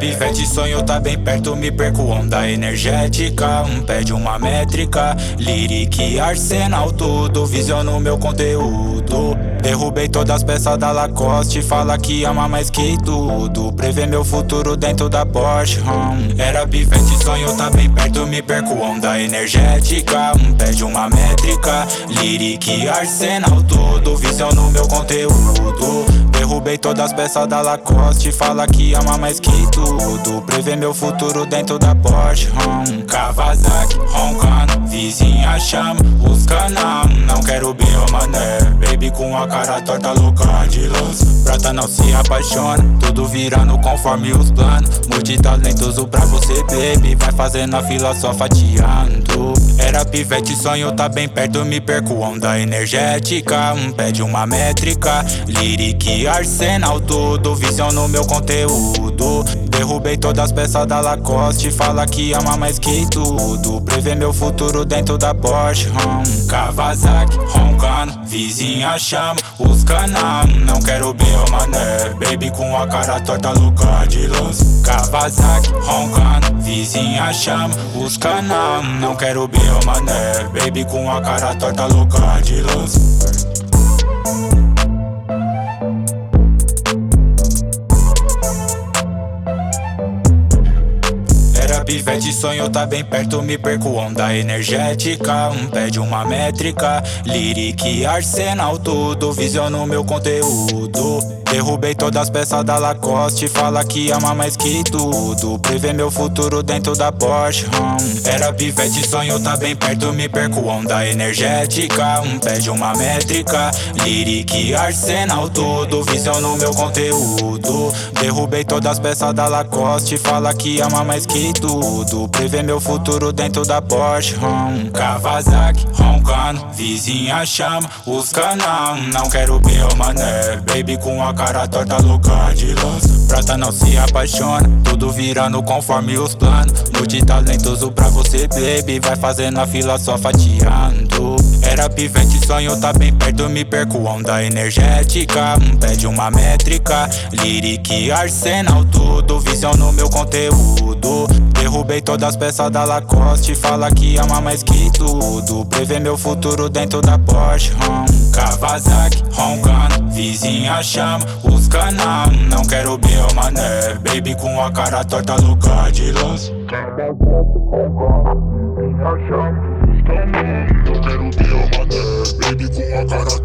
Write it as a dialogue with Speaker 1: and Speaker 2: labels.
Speaker 1: pivete, sonho tá bem perto, me perco, onda energética. Pede uma métrica, lyric, arsenal, tudo, visiono meu conteúdo. Derrubei todas as peças da Lacoste, fala que ama mais que tudo. Prevê meu futuro dentro da Porsche. Era pivete, sonho tá bem perto, me perco, onda energética. Pede uma métrica, lyric, arsenal, tudo, visiono meu conteúdo. Derrubei todas as peças da Lacoste, fala que ama mais que tudo. Prevê meu futuro dentro da Porsche. Kawasaki, roncando, vizinha chama os canal. Não quero biomané, baby com a cara torta, louca de lança. Prata não se apaixona, tudo virando conforme os planos. Multitalentoso pra você, baby, vai fazendo a fila só fatiando. Era pivete, sonho tá bem perto, me perco, onda energética. Pede uma métrica, lyric, arsenal, tudo, visiono meu conteúdo. Derrubei todas as peças da Lacoste, fala que ama mais que tudo. Prevê meu futuro dentro da Porsche. Kawasaki, roncando, vizinha chama os canal. Não quero biomané, baby com a cara torta, louca de lança. Kawasaki, roncando, vizinha chama os canal. Não quero biomané, baby com a cara torta, louca de lança. Pivete, sonho tá bem perto, me perco, onda energética. Pede uma métrica, lyric, arsenal, tudo, visiono meu conteúdo. Derrubei todas as peças da Lacoste, fala que ama mais que tudo. Prevê meu futuro dentro da Porsche. Era pivete, sonho tá bem perto, me perco, onda energética. Pede uma métrica, lyric, arsenal, tudo, visiono meu conteúdo. Derrubei todas as peças da Lacoste, fala que ama mais que tudo. Prevê meu futuro dentro da Porsche. Kawasaki, roncando, vizinha chama os canal. Não quero biomané, baby com a cara torta, louca de lança. Prata não se apaixona, tudo virando conforme os planos. Multitalentoso pra você, baby, vai fazendo a fila só fatiando. Era pivete, sonho tá bem perto, me perco, onda energética. Pede uma métrica, lyric, arsenal, tudo, visiono meu conteúdo. Derrubei todas as peças da Lacoste, fala que ama mais que tudo. Prevê meu futuro dentro da Porsche. Kawasaki, roncando, vizinha chama os canal. Não quero biomané, baby com a cara torta, louca de lança.
Speaker 2: Kawasaki, roncando, vizinha chama os canal. Não quero biomané, baby com a cara